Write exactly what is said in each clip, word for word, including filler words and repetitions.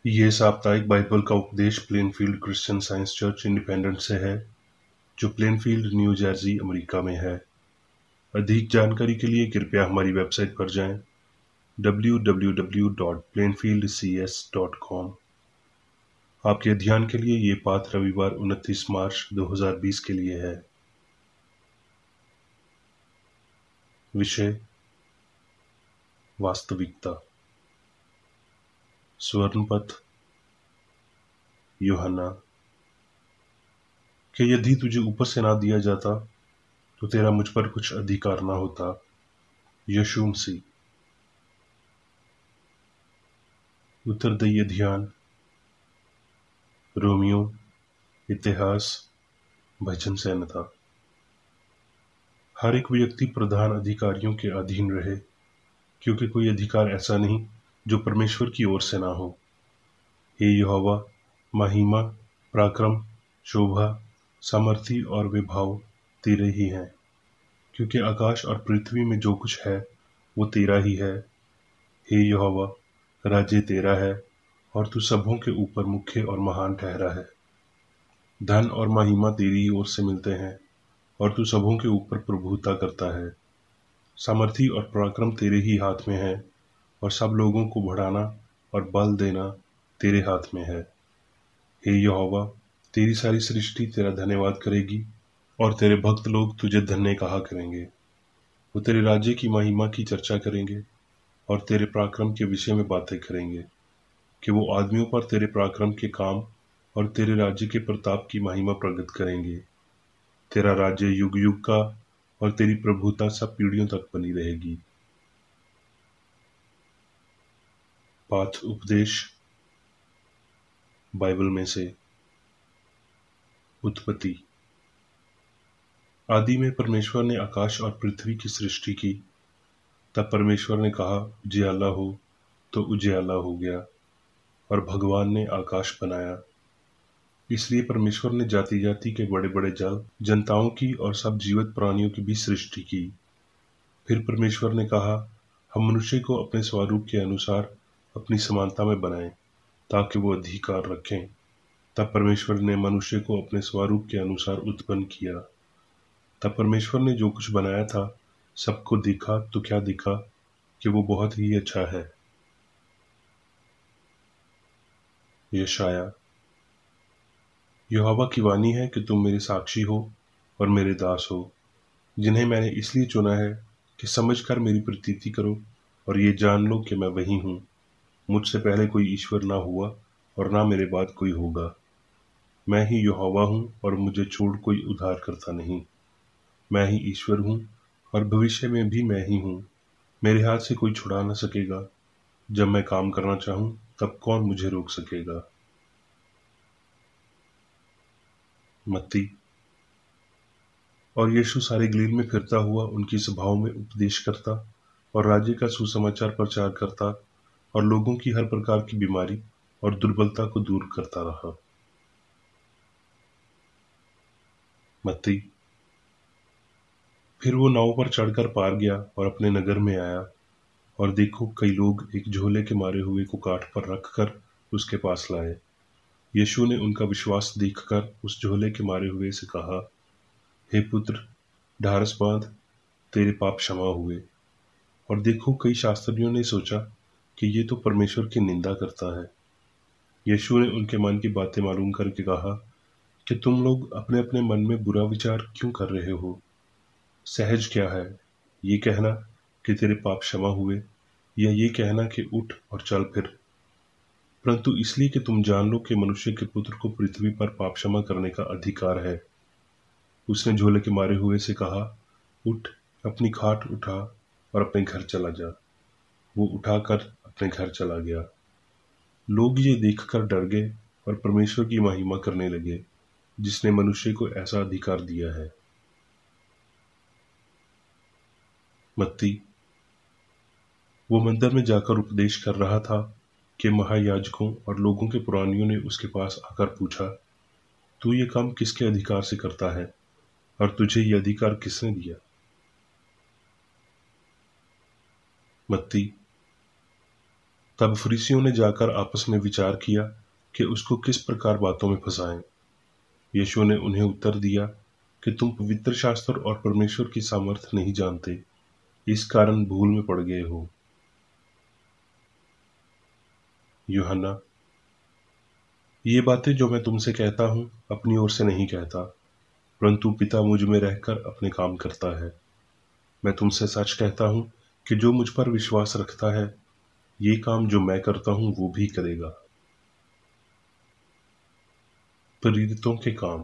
ये साप्ताहिक बाइबल का उपदेश Plainfield Christian Science church independent से है, जो प्लेनफील्ड, न्यू जर्सी, अमेरिका में है। अधिक जानकारी के लिए कृपया हमारी वेबसाइट पर जाएं W W W dot Plainfield C S dot com. आपके ध्यान के लिए ये पाठ रविवार उनतीस मार्च दो हज़ार बीस के लिए है। विषय: वास्तविकता। स्वर्णपथ यूहन्ना कि यदि तुझे ऊपर से ना दिया जाता तो तेरा मुझ पर कुछ अधिकार ना होता। यीशु मसीह। उत्तरदायी ध्यान: रोमियो, इतिहास, भजन संहिता। हर एक व्यक्ति प्रधान अधिकारियों के अधीन रहे, क्योंकि कोई अधिकार ऐसा नहीं जो परमेश्वर की ओर से ना हो। हे यहोवा, महिमा, पराक्रम, शोभा, सामर्थी और विभाव तेरे ही हैं, क्योंकि आकाश और पृथ्वी में जो कुछ है वो तेरा ही है। हे यहोवा, राज्य तेरा है और तू सबों के ऊपर मुख्य और महान ठहरा है। धन और महिमा तेरी ही ओर से मिलते हैं और तू सबों के ऊपर प्रभुता करता है। सामर्थी और पराक्रम तेरे ही हाथ में है और सब लोगों को बढ़ाना और बल देना तेरे हाथ में है। हे यहोवा, तेरी सारी सृष्टि तेरा धन्यवाद करेगी और तेरे भक्त लोग तुझे धन्य कहा करेंगे। वो तेरे राज्य की महिमा की चर्चा करेंगे और तेरे पराक्रम के विषय में बातें करेंगे, कि वो आदमियों पर तेरे पराक्रम के काम और तेरे राज्य के प्रताप की महिमा प्रकट करेंगे। तेरा राज्य युग युग का और तेरी प्रभुता सब पीढ़ियों तक बनी रहेगी। पाठ उपदेश बाइबल में से। उत्पत्ति। आदि में परमेश्वर ने आकाश और पृथ्वी की सृष्टि की। तब परमेश्वर ने कहा, उजियाला हो, तो उजियाला हो गया, और भगवान ने आकाश बनाया। इसलिए परमेश्वर ने जाति जाति के बड़े बड़े जल, जनताओं की और सब जीवित प्राणियों की भी सृष्टि की। फिर परमेश्वर ने कहा, हम मनुष्य को अपने स्वरूप के अनुसार अपनी समानता में बनाएं, ताकि वो अधिकार रखें। तब परमेश्वर ने मनुष्य को अपने स्वरूप के अनुसार उत्पन्न किया। तब परमेश्वर ने जो कुछ बनाया था सबको देखा तो क्या देखा कि वो बहुत ही अच्छा है। यशाया। यहोवा की वाणी है कि तुम मेरे साक्षी हो और मेरे दास हो, जिन्हें मैंने इसलिए चुना है कि समझकर मेरी प्रतीति करो और ये जान लो कि मैं वही हूँ। मुझसे पहले कोई ईश्वर ना हुआ और ना मेरे बाद कोई होगा। मैं ही यहोवा हूँ और मुझे छोड़ कोई उद्धार करता नहीं। मैं ही ईश्वर हूँ और भविष्य में भी मैं ही हूँ। मेरे हाथ से कोई छुड़ा न सकेगा। जब मैं काम करना चाहूँ तब कौन मुझे रोक सकेगा। मत्ती। और यीशु सारे गलील में फिरता हुआ उनकी सभाओं में उपदेश करता और राज्य का सुसमाचार प्रचार करता और लोगों की हर प्रकार की बीमारी और दुर्बलता को दूर करता रहा। मत्ती। फिर वो नाव पर चढ़कर पार गया और अपने नगर में आया, और देखो, कई लोग एक झोले के मारे हुए को काठ पर रखकर उसके पास लाए। यीशु ने उनका विश्वास देखकर उस झोले के मारे हुए से कहा, हे पुत्र, ढारस बांध, तेरे पाप क्षमा हुए। और देखो, कई शास्त्रियों ने सोचा कि ये तो परमेश्वर की निंदा करता है। यीशु ने उनके मन की बातें मालूम करके कहा कि तुम लोग अपने अपने मन में बुरा विचार क्यों कर रहे हो। सहज क्या है, ये कहना कि तेरे पाप क्षमा हुए, या ये कहना कि उठ और चल फिर। परंतु इसलिए कि तुम जान लो कि मनुष्य के पुत्र को पृथ्वी पर पाप क्षमा करने का अधिकार है। उसने झोले के मारे हुए से कहा, उठ, अपनी खाट उठा और अपने घर चला जा। वो उठाकर अपने घर चला गया। लोग ये देखकर डर गए और परमेश्वर की महिमा करने लगे, जिसने मनुष्य को ऐसा अधिकार दिया है। मत्ती। वो मंदिर में जाकर उपदेश कर रहा था कि महायाजकों और लोगों के पुरानियों ने उसके पास आकर पूछा, तू ये काम किसके अधिकार से करता है और तुझे ये अधिकार किसने दिया। मत्ती। तब फरीसियों ने जाकर आपस में विचार किया कि उसको किस प्रकार बातों में फंसाएं। यीशु ने उन्हें उत्तर दिया कि तुम पवित्र शास्त्र और परमेश्वर की सामर्थ्य नहीं जानते, इस कारण भूल में पड़ गए हो। यूहन्ना, ये बातें जो मैं तुमसे कहता हूँ अपनी ओर से नहीं कहता, परंतु पिता मुझ में रहकर अपने काम करता है। मैं तुमसे सच कहता हूँ कि जो मुझ पर विश्वास रखता है, ये काम जो मैं करता हूँ वो भी करेगा। प्रेरितों के काम।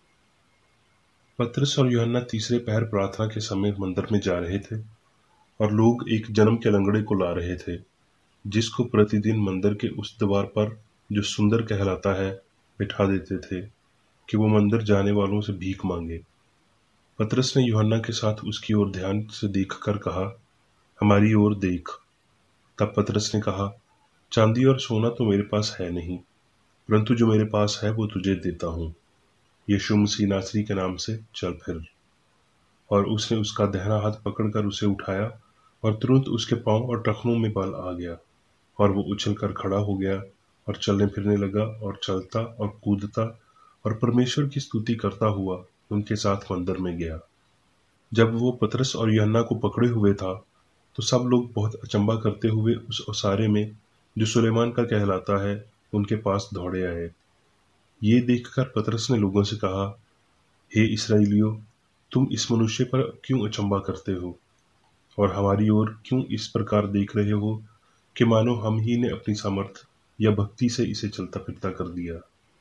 पतरस और यूहन्ना तीसरे पहर प्रार्थना के समय मंदिर में जा रहे थे और लोग एक जन्म के लंगड़े को ला रहे थे, जिसको प्रतिदिन मंदिर के उस द्वार पर, जो सुंदर कहलाता है, बिठा देते थे कि वो मंदिर जाने वालों से भीख मांगे। पतरस ने यूहन्ना के साथ उसकी ओर ध्यान से देखकर कहा, हमारी ओर देख। तब पतरस ने कहा, चांदी और सोना तो मेरे पास है नहीं, परंतु जो मेरे पास है वो तुझे देता हूँ। यीशु मसीह नासरी के नाम से चल फिर। और उसने उसका दाहिना हाथ पकड़कर उसे उठाया और तुरंत उसके पांव और टखनों में बल आ गया और वो उछलकर खड़ा हो गया और चलने फिरने लगा और चलता और कूदता और परमेश्वर की स्तुति करता हुआ उनके साथ मंदिर में गया। जब वो पतरस और यूहन्ना को पकड़े हुए था, तो सब लोग बहुत अचंभा करते हुए उस ओसारे में, जो सुलेमान का कहलाता है, उनके पास दौड़े आए। ये देखकर पतरस ने लोगों से कहा, हे इस्राएलियों, तुम इस मनुष्य पर क्यों अचंभा करते हो और हमारी ओर क्यों इस प्रकार देख रहे हो कि मानो हम ही ने अपनी सामर्थ या भक्ति से इसे चलता फिरता कर दिया।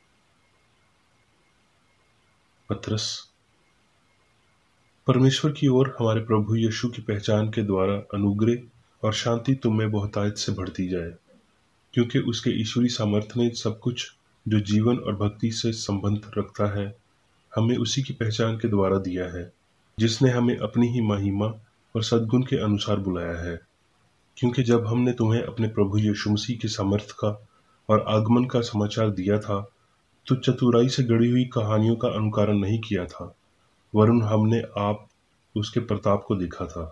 पतरस, परमेश्वर की ओर हमारे प्रभु यीशु की पहचान के द्वारा अनुग्रह और शांति तुम में बहुतायत से बढ़ती जाए, क्योंकि उसके ईश्वरी सामर्थ्य ने सब कुछ जो जीवन और भक्ति से संबंध रखता है हमें उसी की पहचान के द्वारा दिया है, जिसने हमें अपनी ही महिमा और सद्गुण के अनुसार बुलाया है। क्योंकि जब हमने तुम्हें अपने प्रभु यीशु मसीह के सामर्थ्य का और आगमन का समाचार दिया था, तो चतुराई से गढ़ी हुई कहानियों का अनुकरण नहीं किया था, वरन हमने आप उसके प्रताप को देखा था।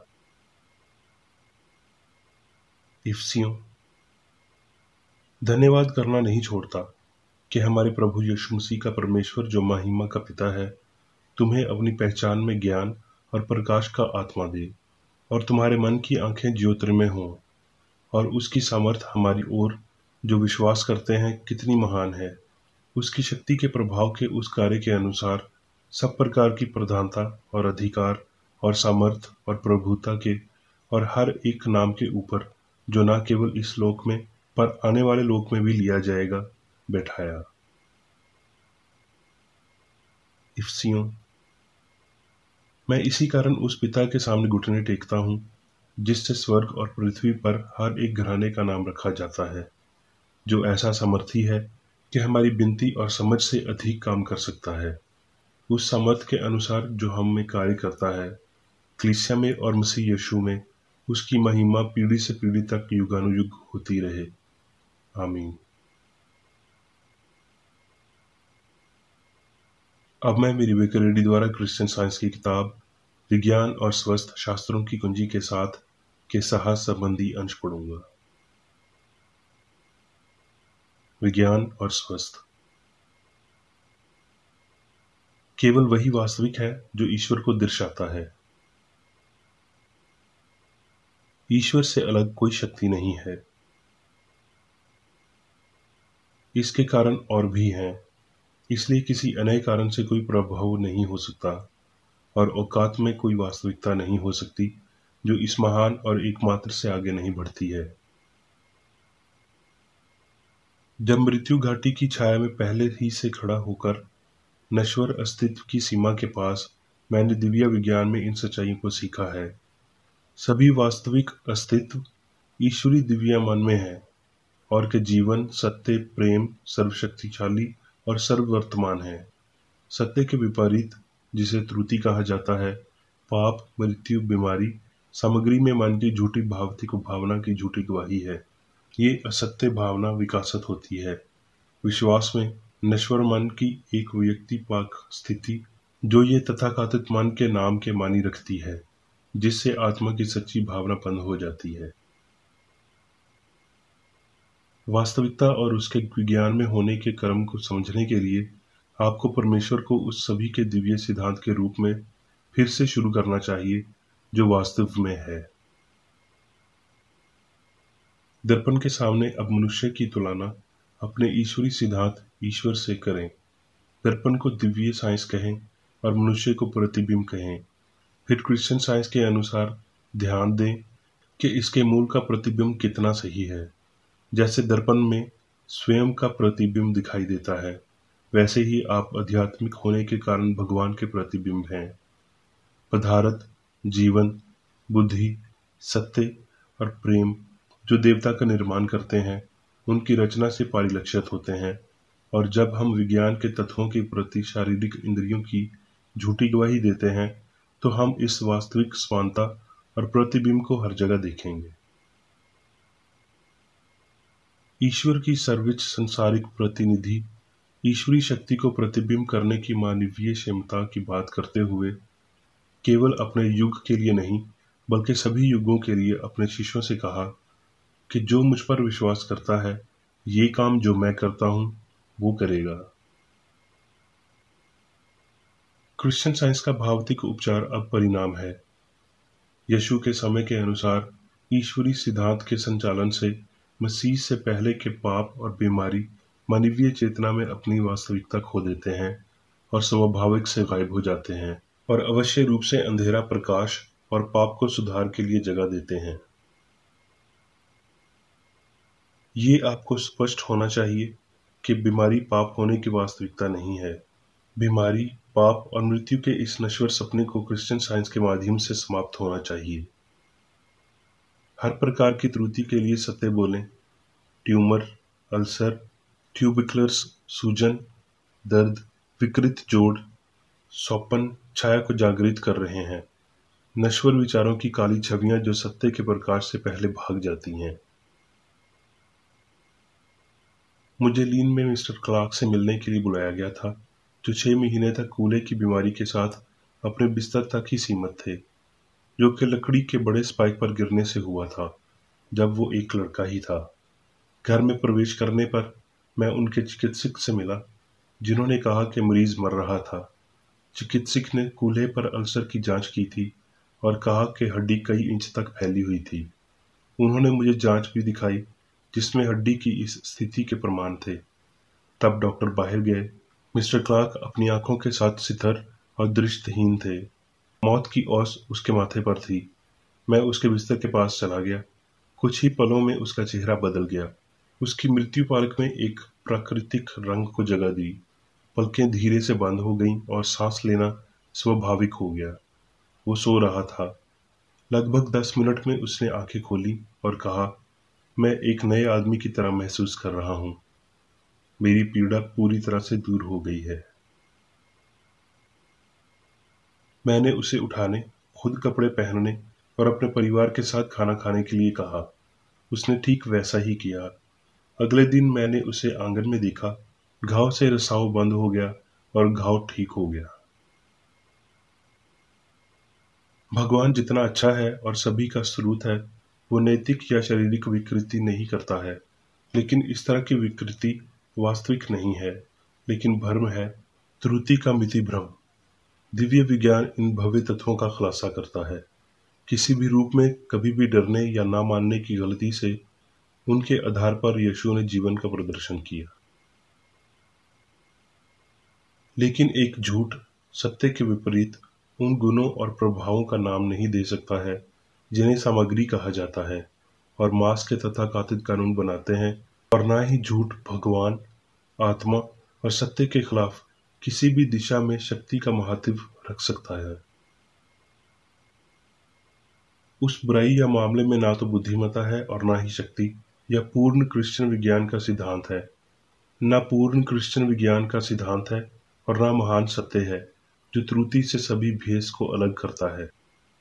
इफिसियों, धन्यवाद करना नहीं छोड़ता कि हमारे प्रभु यीशु मसीह का परमेश्वर, जो महिमा का पिता है, तुम्हें अपनी पहचान में ज्ञान और प्रकाश का आत्मा दे और तुम्हारे मन की आंखें ज्योतिर्मय हों, और उसकी सामर्थ हमारी ओर जो विश्वास करते हैं कितनी महान है। उसकी शक्ति के प्रभाव के उस कार्य के अनुसार सब प्रकार की प्रधानता और अधिकार और सामर्थ और प्रभुता के और हर एक नाम के ऊपर, जो न केवल इस लोक में पर आने वाले लोक में भी लिया जाएगा, बैठाया। इफिसियों, मैं इसी कारण उस पिता के सामने घुटने टेकता हूँ, जिससे स्वर्ग और पृथ्वी पर हर एक घराने का नाम रखा जाता है, जो ऐसा समर्थी है कि हमारी विनती और समझ से अधिक काम कर सकता है, उस सामर्थ के अनुसार जो हम में कार्य करता है, कलीसिया में और मसीह यीशु में। उसकी महिमा पीढ़ी से पीढ़ी तक युगानुयुग होती रहे। आमीन। अब मैं मेरी विकर रेड्डी द्वारा क्रिश्चियन साइंस की किताब विज्ञान और स्वस्थ शास्त्रों की कुंजी के साथ के साहस संबंधी अंश पढ़ूंगा। विज्ञान और स्वस्थ। केवल वही वास्तविक है जो ईश्वर को दर्शाता है। ईश्वर से अलग कोई शक्ति नहीं है। इसके कारण और भी हैं, इसलिए किसी अन्य कारण से कोई प्रभाव नहीं हो सकता और औकात में कोई वास्तविकता नहीं हो सकती जो इस महान और एकमात्र से आगे नहीं बढ़ती है। जब मृत्यु घाटी की छाया में पहले ही से खड़ा होकर नश्वर अस्तित्व की सीमा के पास, मैंने दिव्य विज्ञान में इन सच्चाइयों को सीखा है। सभी वास्तविक अस्तित्व ईश्वरी दिव्य मन में है और के जीवन, सत्य, प्रेम, सर्वशक्तिशाली और सर्ववर्तमान है। सत्य के विपरीत, जिसे त्रुटि कहा जाता है, पाप, मृत्यु, बीमारी, सामग्री में मन की झूठी भावतिक भावना की झूठी गवाही है। ये असत्य भावना विकासत होती है विश्वास में नश्वर मन की एक व्यक्तिपाक स्थिति, जो ये तथाकथित मन के नाम के मानी रखती है, जिससे आत्मा की सच्ची भावना बंद हो जाती है। वास्तविकता और उसके विज्ञान में होने के क्रम को समझने के लिए आपको परमेश्वर को उस सभी के दिव्य सिद्धांत के रूप में फिर से शुरू करना चाहिए जो वास्तव में है। दर्पण के सामने अब मनुष्य की तुलना अपने ईश्वरी सिद्धांत ईश्वर से करें। दर्पण को दिव्य साइंस कहें और मनुष्य को प्रतिबिंब कहें। फिर क्रिश्चियन साइंस के अनुसार ध्यान दें कि इसके मूल का प्रतिबिंब कितना सही है। जैसे दर्पण में स्वयं का प्रतिबिंब दिखाई देता है, वैसे ही आप आध्यात्मिक होने के कारण भगवान के प्रतिबिंब हैं। पदार्थ, जीवन, बुद्धि, सत्य और प्रेम जो देवता का निर्माण करते हैं, उनकी रचना से परिलक्षित होते हैं। और जब हम विज्ञान के तत्वों के प्रति शारीरिक इंद्रियों की झूठी गवाही देते हैं, तो हम इस वास्तविक समानता और प्रतिबिंब को हर जगह देखेंगे। ईश्वर की सर्वोच्च संसारिक प्रतिनिधि ईश्वरी शक्ति को प्रतिबिंब करने की मानवीय क्षमता की बात करते हुए केवल अपने युग के लिए नहीं, बल्कि सभी युगों के लिए अपने शिष्यों से कहा कि जो मुझ पर विश्वास करता है, ये काम जो मैं करता हूं, वो करेगा। क्रिश्चियन साइंस का भौतिक उपचार अब परिणाम है। यीशु के समय के अनुसार ईश्वरी सिद्धांत के संचालन से मसीह से पहले के पाप और बीमारी मानवीय चेतना में अपनी वास्तविकता खो देते हैं और स्वाभाविक से गायब हो जाते हैं, और अवश्य रूप से अंधेरा प्रकाश और पाप को सुधार के लिए जगह देते हैं। ये आपको स्पष्ट होना चाहिए कि बीमारी पाप होने की वास्तविकता नहीं है। बीमारी, पाप और मृत्यु के इस नश्वर सपने को क्रिश्चियन साइंस के माध्यम से समाप्त होना चाहिए। हर प्रकार की त्रुटि के लिए सत्य बोलें। ट्यूमर, अल्सर, ट्यूबिकुलर सूजन, दर्द, विकृत जोड़, सौपन छाया को जागृत कर रहे हैं। नश्वर विचारों की काली छवियां जो सत्य के प्रकाश से पहले भाग जाती हैं। मुझे लीन में मिस्टर क्लार्क से मिलने के लिए बुलाया गया था, जो छह महीने तक कूल्हे की बीमारी के साथ अपने बिस्तर तक ही सीमित थे, जो कि लकड़ी के बड़े स्पाइक पर गिरने से हुआ था जब वो एक लड़का ही था। घर में प्रवेश करने पर मैं उनके चिकित्सक से मिला, जिन्होंने कहा कि मरीज मर रहा था। चिकित्सक ने कूल्हे पर अल्सर की जांच की थी और कहा कि हड्डी कई इंच तक फैली हुई थी। उन्होंने मुझे जांच भी दिखाई जिसमें हड्डी की इस स्थिति के प्रमाण थे। तब डॉक्टर बाहर गए। मिस्टर क्लार्क अपनी आंखों के साथ सितर और दृष्टिहीन थे। मौत की ओस उसके माथे पर थी। मैं उसके बिस्तर के पास चला गया। कुछ ही पलों में उसका चेहरा बदल गया। उसकी मृत्यु पालक में एक प्राकृतिक रंग को जगह दी। पलकें धीरे से बंद हो गईं और सांस लेना स्वाभाविक हो गया। वो सो रहा था। लगभग दस मिनट में उसने आंखें खोली और कहा, मैं एक नए आदमी की तरह महसूस कर रहा हूं। मेरी पीड़ा पूरी तरह से दूर हो गई है। मैंने उसे उठाने, खुद कपड़े पहनने और अपने परिवार के साथ खाना खाने के लिए कहा। उसने ठीक वैसा ही किया। अगले दिन मैंने उसे आंगन में देखा। घाव से रिसाव बंद हो गया और घाव ठीक हो गया। भगवान जितना अच्छा है और सभी का स्रोत है, वो नैतिक या शारीरिक विकृति नहीं करता है, लेकिन इस तरह की विकृति वास्तविक नहीं है, लेकिन भ्रम है, त्रुटि का मिति भ्रम। दिव्य विज्ञान इन भव्य तत्वों का खुलासा करता है। किसी भी रूप में कभी भी डरने या ना मानने की गलती से उनके आधार पर यीशु ने जीवन का प्रदर्शन किया। लेकिन एक झूठ सत्य के विपरीत उन गुणों और प्रभावों का नाम नहीं दे सकता है जिन्हें सामग्री कहा जाता है और मांस के तथाकथित कानून बनाते हैं, और ना ही झूठ भगवान, आत्मा और सत्य के खिलाफ किसी भी दिशा में शक्ति का महत्व रख सकता है। उस बुराई या मामले में ना तो बुद्धिमत्ता है और ना ही शक्ति या पूर्ण क्रिश्चियन विज्ञान का सिद्धांत है। ना पूर्ण क्रिश्चियन विज्ञान का सिद्धांत है और ना महान सत्य है जो त्रुटि से सभी भेष को अलग करता है।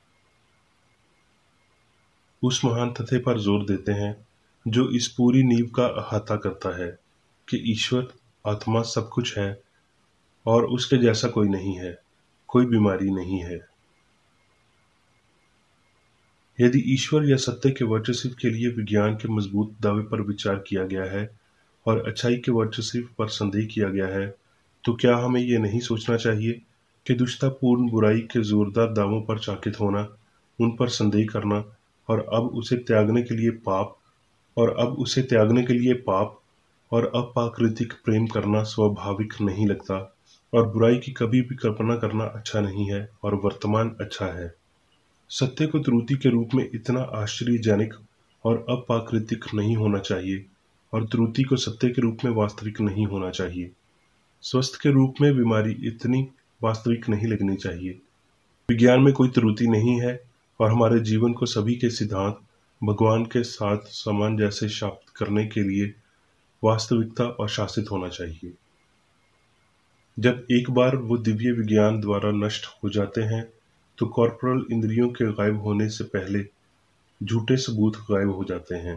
उस महान तथ्य पर जोर देते हैं जो इस पूरी नींव का अहाता करता है कि ईश्वर आत्मा सब कुछ है और उसके जैसा कोई नहीं है, कोई बीमारी नहीं है। यदि ईश्वर या सत्य के वर्चस्व के लिए विज्ञान के मजबूत दावे पर विचार किया गया है और अच्छाई के वर्चस्व पर संदेह किया गया है, तो क्या हमें ये नहीं सोचना चाहिए कि दुष्टतापूर्ण बुराई के जोरदार दावों पर चाकित होना, उन पर संदेह करना और अब उसे त्यागने के लिए पाप और अब उसे त्यागने के लिए पाप और अप्राकृतिक प्रेम करना स्वाभाविक नहीं लगता, और बुराई की कभी भी कल्पना करना अच्छा नहीं है और वर्तमान अच्छा है। सत्य को त्रुटि के रूप में इतना आश्चर्यजनक और अप्राकृतिक नहीं होना चाहिए, और त्रुटि को सत्य के रूप में वास्तविक नहीं होना चाहिए। स्वस्थ के रूप में बीमारी इतनी वास्तविक नहीं लगनी चाहिए। विज्ञान में कोई त्रुटि नहीं है और हमारे जीवन को सभी के सिद्धांत भगवान के साथ समान जैसे शापित करने के लिए वास्तविकता और शासित होना चाहिए। जब एक बार वो दिव्य विज्ञान द्वारा नष्ट हो जाते हैं, तो कॉर्पोरल इंद्रियों के गायब होने से पहले झूठे सबूत गायब हो जाते हैं।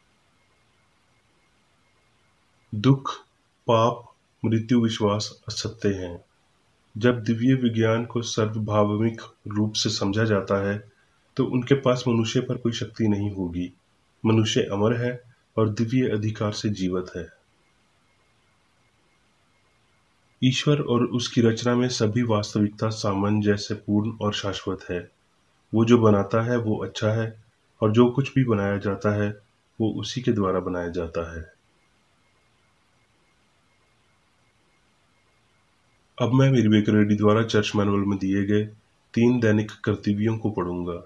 दुख, पाप, मृत्यु, विश्वास असत्य हैं। जब दिव्य विज्ञान को सार्वभौमिक रूप से समझा जाता है, तो उनके पास मनुष्य पर कोई शक्ति नहीं होगी। मनुष्य अमर है और दिव्य अधिकार से जीवित है। ईश्वर और उसकी रचना में सभी वास्तविकता सामंजस्यपूर्ण और शाश्वत है। वो जो बनाता है वो अच्छा है, और जो कुछ भी बनाया जाता है वो उसी के द्वारा बनाया जाता है। अब मैं मेरी बेकर रेड्डी द्वारा चर्च मैनुअल में दिए गए तीन दैनिक कर्तव्यों को पढ़ूंगा।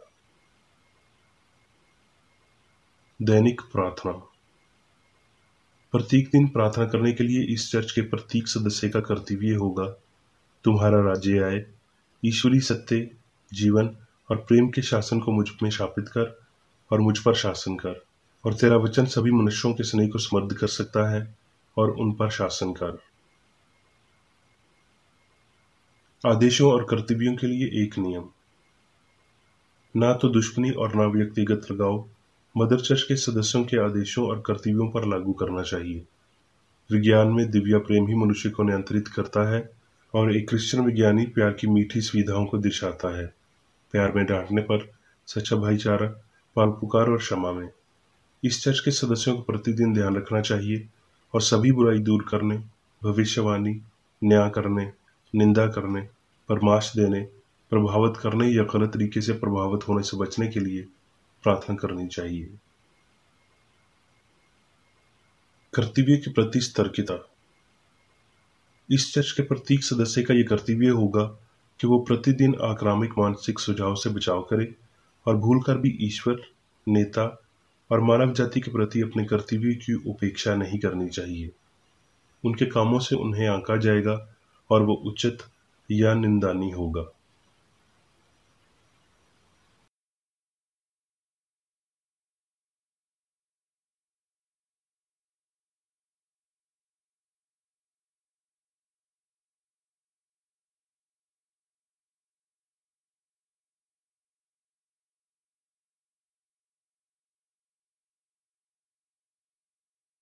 दैनिक प्रार्थना। प्रत्येक दिन प्रार्थना करने के लिए इस चर्च के प्रत्येक सदस्य का कर्तव्य होगा, तुम्हारा राज्य आए, ईश्वरीय सत्य, जीवन और प्रेम के शासन को मुझ में शापित कर और मुझ पर शासन कर, और तेरा वचन सभी मनुष्यों के स्नेह को समृद्ध कर सकता है और उन पर शासन कर। आदेशों और कर्तव्यों के लिए एक नियम। ना तो दुश्मनी और ना व्यक्तिगत लगाव मदर चर्च के सदस्यों के आदेशों और कर्तव्यों पर लागू करना चाहिए। विज्ञान में दिव्य प्रेम ही मनुष्य को नियंत्रित करता है, और एक क्रिश्चियन विज्ञानी प्यार की मीठी सुविधाओं को दर्शाता है। प्यार में डांटने पर, सच्चा भाईचारा, पाल पुकार और क्षमा में। इस चर्च के सदस्यों को प्रतिदिन ध्यान रखना चाहिए और सभी बुराई दूर करने, भविष्यवाणी, न्याय करने, निंदा करने, परामर्श देने, प्रभावित करने या गलत तरीके से प्रभावित होने से बचने के लिए प्रार्थना करनी चाहिए। कर्तव्य के प्रति सतर्कता। इस चर्च के प्रत्येक सदस्य का यह कर्तव्य होगा कि वो प्रतिदिन आक्रामक मानसिक सुझाव से बचाव करे और भूलकर भी ईश्वर, नेता और मानव जाति के प्रति अपने कर्तव्य की उपेक्षा नहीं करनी चाहिए। उनके कामों से उन्हें आंका जाएगा और वो उचित या निंदनीय होगा।